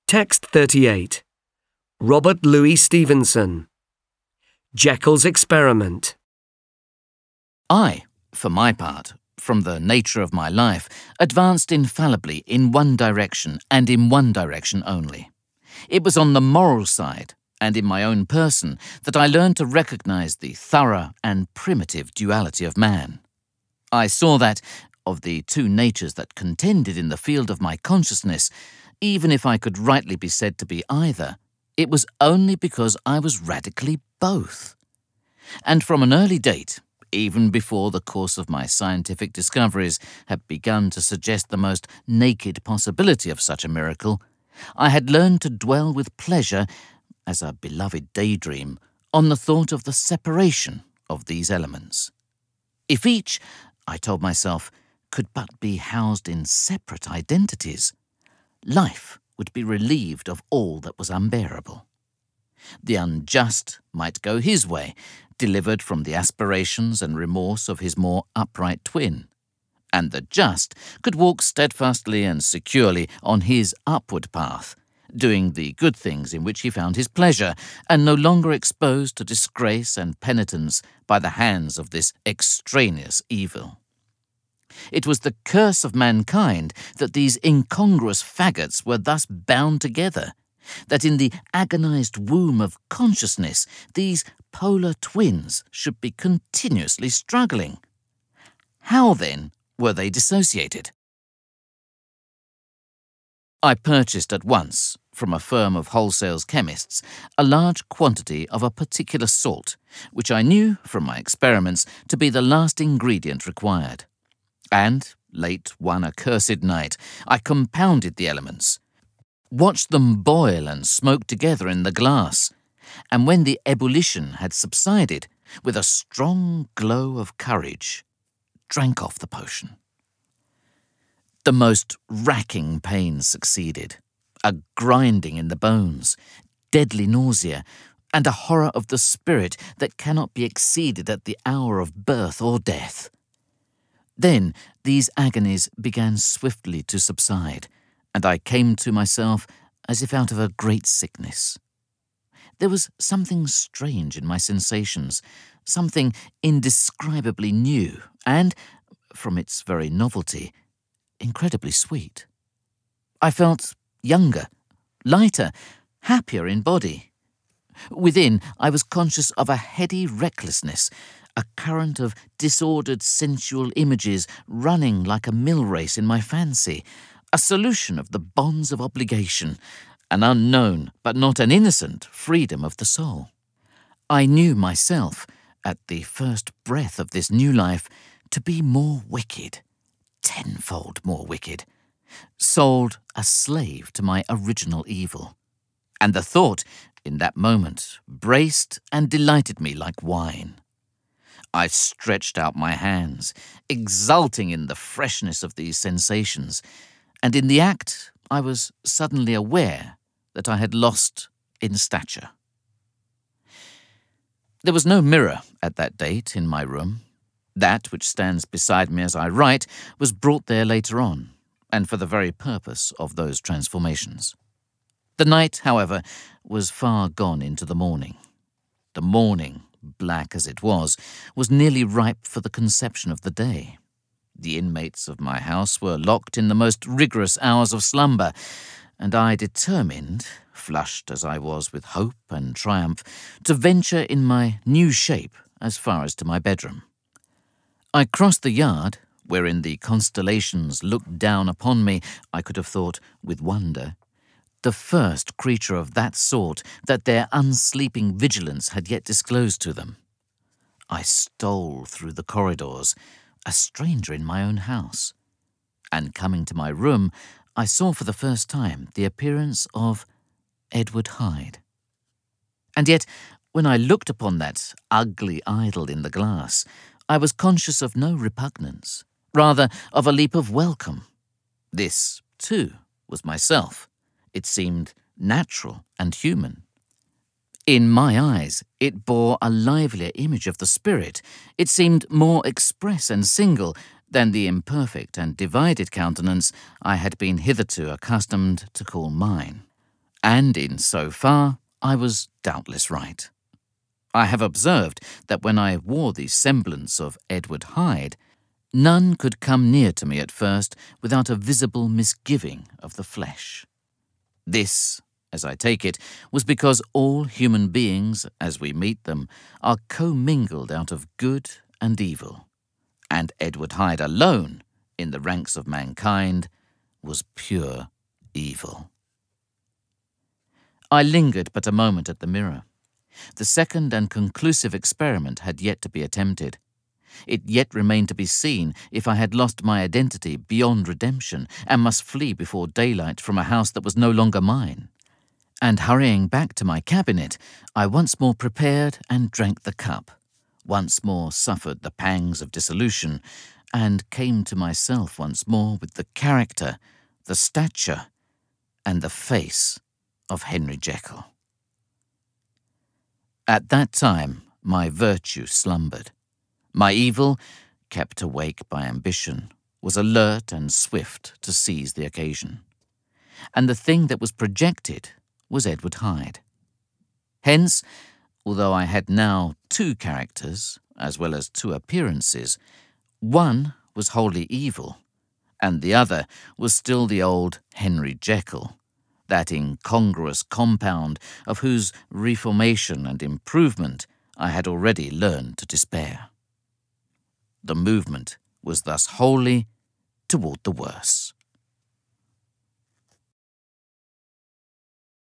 Text 38. Robert Louis Stevenson. Jekyll's Experiment. I, for my part, from the nature of my life, advanced infallibly in one direction and in one direction only. It was on the moral side, and in my own person, that I learned to recognize the thorough and primitive duality of man. I saw that, of the two natures that contended in the field of my consciousness, even if I could rightly be said to be either, it was only because I was radically both. And from an early date, even before the course of my scientific discoveries had begun to suggest the most naked possibility of such a miracle, I had learned to dwell with pleasure, as a beloved daydream, on the thought of the separation of these elements. If each, I told myself, could but be housed in separate identities, life would be relieved of all that was unbearable. The unjust might go his way, delivered from the aspirations and remorse of his more upright twin, and the just could walk steadfastly and securely on his upward path, doing the good things in which he found his pleasure, and no longer exposed to disgrace and penitence by the hands of this extraneous evil. It was the curse of mankind that these incongruous faggots were thus bound together, that in the agonized womb of consciousness these polar twins should be continuously struggling. How, then, were they dissociated? I purchased at once, from a firm of wholesale chemists, a large quantity of a particular salt, which I knew, from my experiments, to be the last ingredient required. And, late one accursed night, I compounded the elements, watched them boil and smoke together in the glass, and when the ebullition had subsided, with a strong glow of courage, drank off the potion. The most racking pain succeeded, a grinding in the bones, deadly nausea, and a horror of the spirit that cannot be exceeded at the hour of birth or death. Then these agonies began swiftly to subside, and I came to myself as if out of a great sickness. There was something strange in my sensations, something indescribably new, and, from its very novelty, incredibly sweet. I felt younger, lighter, happier in body. Within, I was conscious of a heady recklessness, a current of disordered sensual images running like a mill race in my fancy, a solution of the bonds of obligation, an unknown but not an innocent freedom of the soul. I knew myself, at the first breath of this new life, to be more wicked, tenfold more wicked, sold a slave to my original evil. And the thought, in that moment, braced and delighted me like wine. I stretched out my hands, exulting in the freshness of these sensations, and in the act I was suddenly aware that I had lost in stature. There was no mirror at that date in my room. That which stands beside me as I write was brought there later on, and for the very purpose of those transformations. The night, however, was far gone into the morning. The morning, black as it was nearly ripe for the conception of the day. The inmates of my house were locked in the most rigorous hours of slumber, and I determined, flushed as I was with hope and triumph, to venture in my new shape as far as to my bedroom. I crossed the yard, wherein the constellations looked down upon me, I could have thought, with wonder, the first creature of that sort that their unsleeping vigilance had yet disclosed to them. I stole through the corridors, a stranger in my own house, and coming to my room, I saw for the first time the appearance of Edward Hyde. And yet, when I looked upon that ugly idol in the glass, I was conscious of no repugnance, rather of a leap of welcome. This, too, was myself. It seemed natural and human. In my eyes, it bore a livelier image of the spirit. It seemed more express and single than the imperfect and divided countenance I had been hitherto accustomed to call mine. And in so far, I was doubtless right. I have observed that when I wore the semblance of Edward Hyde, none could come near to me at first without a visible misgiving of the flesh. This, as I take it, was because all human beings, as we meet them, are commingled out of good and evil, and Edward Hyde alone, in the ranks of mankind, was pure evil. I lingered but a moment at the mirror. The second and conclusive experiment had yet to be attempted. It yet remained to be seen if I had lost my identity beyond redemption and must flee before daylight from a house that was no longer mine. And hurrying back to my cabinet, I once more prepared and drank the cup, once more suffered the pangs of dissolution, and came to myself once more with the character, the stature, and the face of Henry Jekyll. At that time, my virtue slumbered. My evil, kept awake by ambition, was alert and swift to seize the occasion. And the thing that was projected was Edward Hyde. Hence, although I had now two characters, as well as two appearances, one was wholly evil, and the other was still the old Henry Jekyll, that incongruous compound of whose reformation and improvement I had already learned to despair. The movement was thus wholly toward the worse.